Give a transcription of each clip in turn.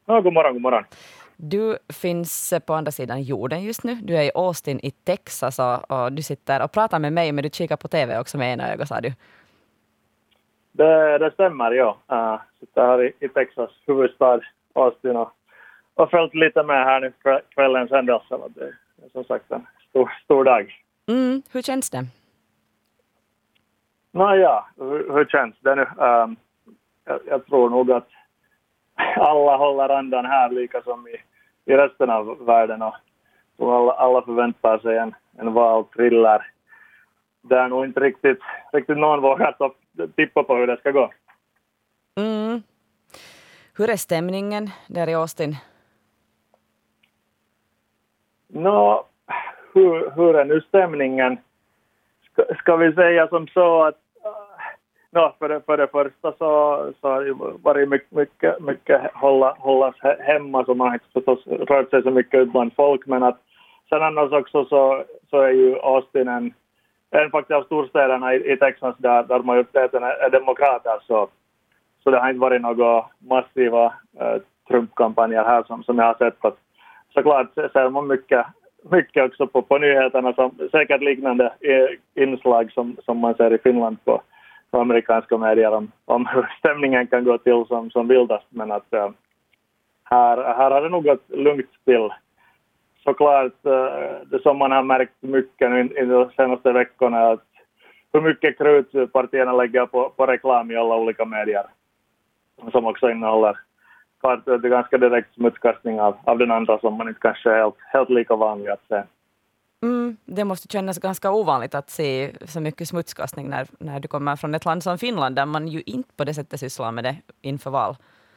God morgon, god morgon. Du finns på andra sidan jorden just nu. Du är i Austin i Texas och du sitter och pratar med mig, men du kikar på tv också med ena ögat, sa du. Det stämmer, ja. Sitter här i Texas huvudstad Austin och följt lite med här nu kvällens händelser. Det är som sagt en stor dag. Hur känns det? Nåja, hur känns det nu? Jag tror nog att alla håller andan här lika som i resten av världen och alla förväntar sig en valthriller. Det är nog inte riktigt någon vågar tippa på hur det ska gå. Hur är stämningen där i Austin? Hur är nu stämningen? Ska vi säga som så att för det första så har det varit mycket hållas hemma, så man har inte förstås rört sig så mycket ut bland folk, men att sen annars också så är ju Austin en faktiskt av storstäderna i Texas där majoriteten är demokrater, så det har inte varit några massiva Trump-kampanjer här som jag har sett. Att, såklart ser man mycket också på nyheterna, som säkert liknande inslag som man ser i Finland på amerikanska medier om hur stämningen kan gå till som vildast, men att här har det nog gått lugnt till. Såklart det som man har märkt mycket i de senaste veckorna är att hur mycket krut partierna lägger på reklam i alla olika medier, som också innehåller det är ganska direkt smutskastning av den andra som man inte kanske är helt lika vanlig att se. Det måste kännas ganska ovanligt att se så mycket smutskastning när du kommer från ett land som Finland, där man ju inte på det sättet sysslar med det inför val.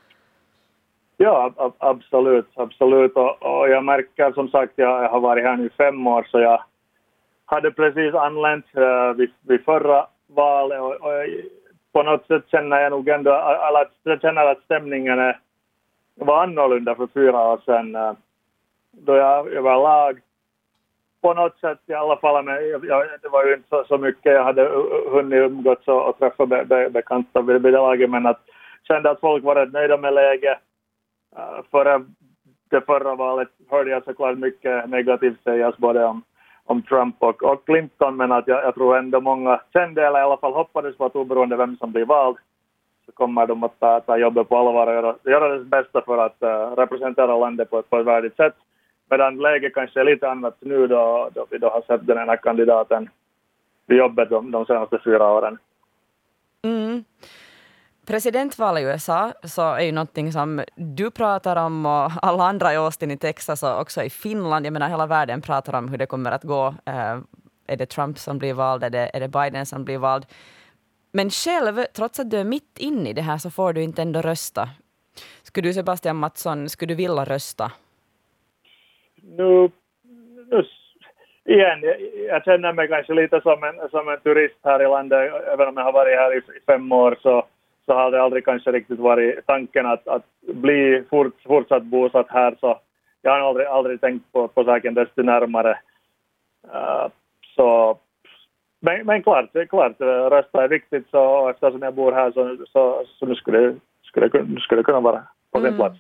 Ja, absolut. Och jag märker som sagt, jag har varit här nu 5 år, så jag hade precis anlänt vid förra valet och på något sätt känner jag nog ändå att stämningen var annorlunda för 4 år sedan, då jag överlag på något sätt i alla fall, men det var ju inte så mycket jag hade hunnit umgåtts och träffa bekanta vid det laget, men att kände att folk var rätt nöjda med läget. Före det förra valet hörde jag såklart mycket negativt sägas både om Trump och Clinton, men att jag tror ändå många kände, eller i alla fall hoppades på att oberoende vem som blir vald, så kommer de att ta jobbet på allvar och göra det bästa för att representera landet på ett värdigt sätt. Medan läget kanske är lite annat nu då vi har sett den här kandidaten vid jobbet de senaste 4 åren. Presidentval i USA så är ju någonting som du pratar om och alla andra i Austin i Texas och också i Finland. Jag menar, hela världen pratar om hur det kommer att gå. Är det Trump som blir vald? Är det Biden som blir vald? Men själv, trots att du är mitt inne i det här, så får du inte ändå rösta. Skulle du, Sebastian Mattsson, skulle du vilja rösta? Nu igen, jag känner mig kanske lite som en turist här i landet. Även om jag har varit här i 5 år så har det aldrig kanske riktigt varit tanken att bli fortsatt bosatt här. Så jag har aldrig tänkt på saken desto närmare. Men klart, rösta är viktigt, så eftersom jag bor här så nu skulle det kunna vara på sin plats.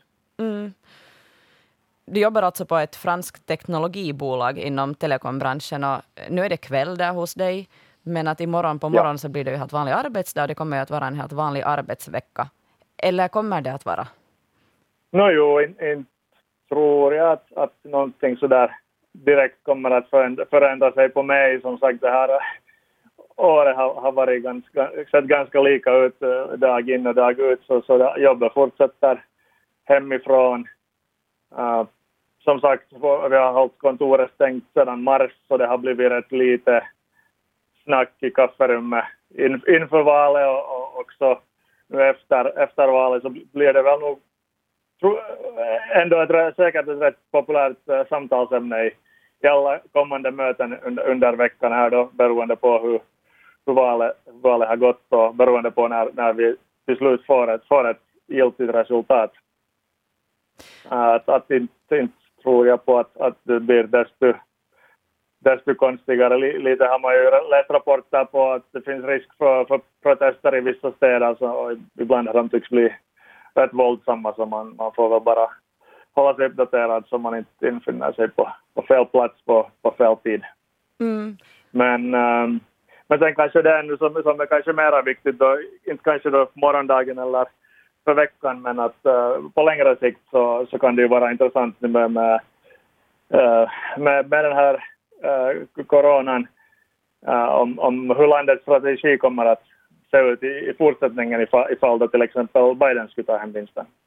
Du jobbar alltså på ett franskt teknologibolag inom telekombranschen och nu är det kväll där hos dig, men att imorgon på morgon så blir det ju helt vanlig arbetsdag och det kommer ju att vara en helt vanlig arbetsvecka. Eller kommer det att vara? Inte tror jag att någonting sådär direkt kommer att förändra sig på mig. Som sagt, det här året har varit sett ganska lika ut dag in och dag ut, så jobbet fortsätter hemifrån. Som sagt, vi har hållit kontoret stängt sedan mars, så det har blivit rätt lite snack i kafferummet inför valet och också nu efter valet, så blir det väl nog ändå säkert ett rätt populärt samtalsämne i alla kommande möten under veckan här då, beroende på hur valet har gått och beroende på när vi till slut får ett giltigt resultat. Att inte tror jag på att det blir desto konstigare. Lite har man ju läst rapporter på att det finns risk för protester i vissa städer, och ibland har de tycks bli rätt våldsamma, så man får väl bara hålla sig uppdaterad så man inte infinner sig på fel plats på fel tid. Men sen kanske det är ändå som är kanske mer viktigt då, inte kanske då morgondagen eller för veckan, men att på längre sikt så kan det ju vara intressant med den här coronan, om hur landets strategi kommer att se ut i fortsättningen ifall då till exempel Biden skulle ta hem vinsten.